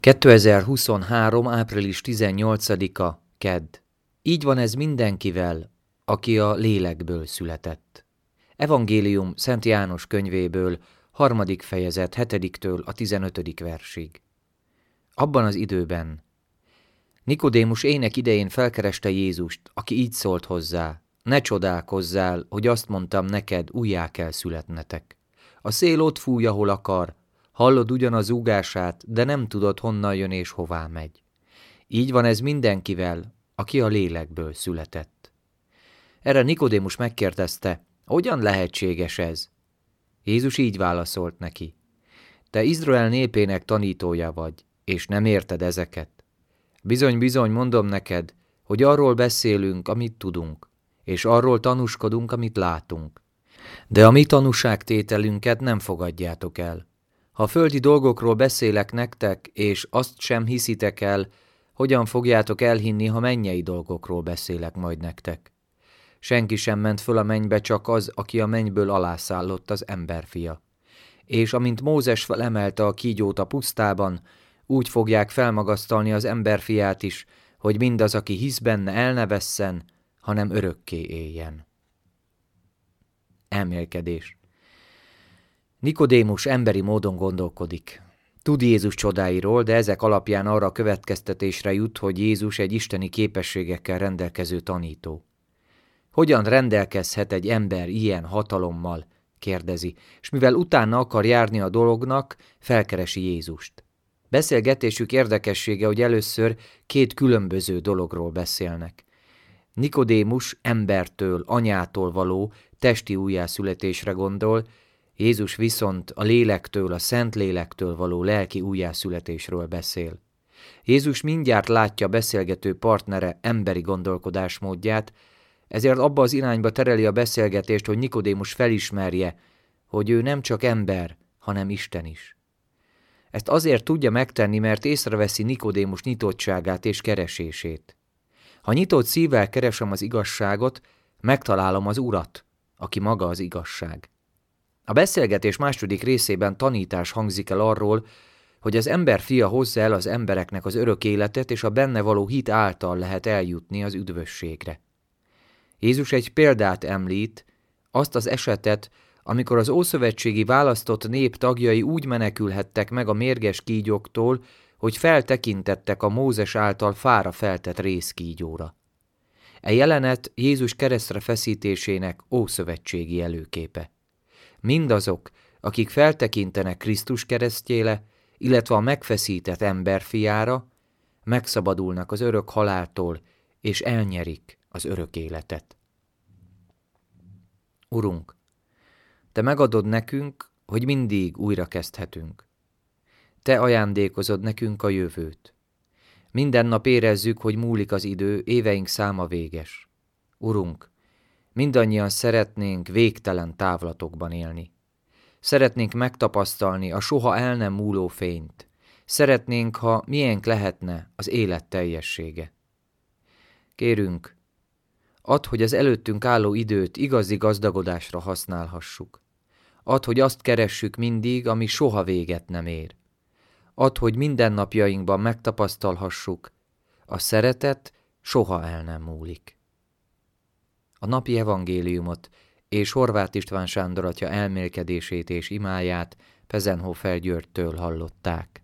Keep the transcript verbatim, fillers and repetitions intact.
kétezer-huszonhárom. április tizennyolcadika. Kedd. Így van ez mindenkivel, aki a lélekből született. Evangélium Szent János könyvéből, harmadik fejezet, hetediktől a tizenötödik versig. Abban az időben Nikodémus ének idején felkereste Jézust, aki így szólt hozzá: ne csodálkozzál, hogy azt mondtam neked, újjá kell születnetek. A szél ott fúj, ahol akar, hallod ugyan a zúgását, de nem tudod, honnan jön és hová megy. Így van ez mindenkivel, aki a lélekből született. Erre Nikodémus megkérdezte, hogyan lehetséges ez? Jézus így válaszolt neki: te Izrael népének tanítója vagy, és nem érted ezeket. Bizony-bizony mondom neked, hogy arról beszélünk, amit tudunk, és arról tanúskodunk, amit látunk. De a mi tanúságtételünket nem fogadjátok el. Ha földi dolgokról beszélek nektek, és azt sem hiszitek el, hogyan fogjátok elhinni, ha mennyei dolgokról beszélek majd nektek? Senki sem ment föl a mennybe, csak az, aki a mennyből alászállott, az emberfia. És amint Mózes felemelte a kígyót a pusztában, úgy fogják felmagasztalni az emberfiát is, hogy mindaz, aki hisz benne, el ne vesszen, hanem örökké éljen. Elmélkedés. Nikodémus emberi módon gondolkodik. Tud Jézus csodáiról, de ezek alapján arra a következtetésre jut, hogy Jézus egy isteni képességekkel rendelkező tanító. Hogyan rendelkezhet egy ember ilyen hatalommal? Kérdezi, és mivel utána akar járni a dolognak, felkeresi Jézust. Beszélgetésük érdekessége, hogy először két különböző dologról beszélnek. Nikodémus embertől, anyától való testi újjászületésre gondol, Jézus viszont a lélektől, a szent lélektől való lelki újjászületésről beszél. Jézus mindjárt látja beszélgető partnere emberi gondolkodásmódját, ezért abba az irányba tereli a beszélgetést, hogy Nikodémus felismerje, hogy ő nem csak ember, hanem Isten is. Ezt azért tudja megtenni, mert észreveszi Nikodémus nyitottságát és keresését. Ha nyitott szívvel keresem az igazságot, megtalálom az Urat, aki maga az igazság. A beszélgetés második részében tanítás hangzik el arról, hogy az ember fia hozza el az embereknek az örök életet, és a benne való hit által lehet eljutni az üdvösségre. Jézus egy példát említ, azt az esetet, amikor az ószövetségi választott nép tagjai úgy menekülhettek meg a mérges kígyóktól, hogy feltekintettek a Mózes által fára feltett rézkígyóra. E jelenet Jézus keresztre feszítésének ószövetségi előképe. Mindazok, akik feltekintenek Krisztus keresztjére, illetve a megfeszített emberfiára, megszabadulnak az örök haláltól, és elnyerik az örök életet. Urunk, te megadod nekünk, hogy mindig újra kezdhetünk. Te ajándékozod nekünk a jövőt. Minden nap érezzük, hogy múlik az idő, éveink száma véges. Urunk, mindannyian szeretnénk végtelen távlatokban élni. Szeretnénk megtapasztalni a soha el nem múló fényt. Szeretnénk, ha miénk lehetne az élet teljessége. Kérünk, add, hogy az előttünk álló időt igazi gazdagodásra használhassuk. Add, hogy azt keressük mindig, ami soha véget nem ér. Add, hogy mindennapjainkban megtapasztalhassuk, a szeretet soha el nem múlik. A napi evangéliumot és Horváth István Sándor atya elmélkedését és imáját Pezenhofer Györgytől hallották.